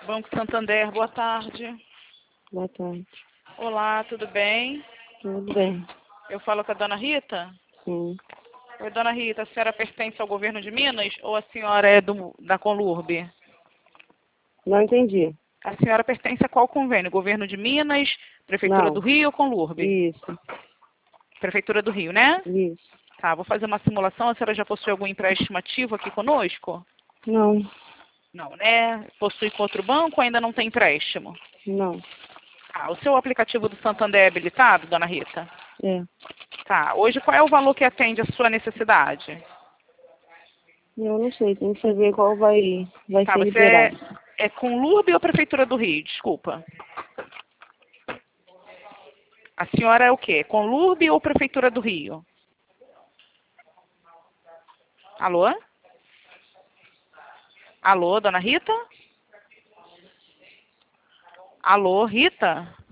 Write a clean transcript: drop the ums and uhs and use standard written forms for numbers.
Banco Santander, boa tarde. Boa tarde. Olá, tudo bem? Tudo bem? Eu falo com a dona Rita? Sim. Oi, dona Rita, a senhora pertence ao governo de Minas ou a senhora é da Conlurb? Não entendi. A senhora pertence a qual convênio? Governo de Minas, Prefeitura do Não. Rio ou Conlurb? Isso. Prefeitura do Rio, né? Isso. Tá, vou fazer uma simulação. A senhora já possui algum empréstimo ativo aqui conosco? Não. Não, né? Possui com outro banco ou ainda não tem empréstimo? Não. Tá, o seu aplicativo do Santander é habilitado, dona Rita? É. Tá, hoje qual é o valor que atende a sua necessidade? Eu não sei. Tem que saber qual vai Tá, ser você liberado. é Conlurb ou Prefeitura do Rio? Desculpa. A senhora é o quê? Conlurb ou Prefeitura do Rio? Alô? Alô, dona Rita? Alô, Rita?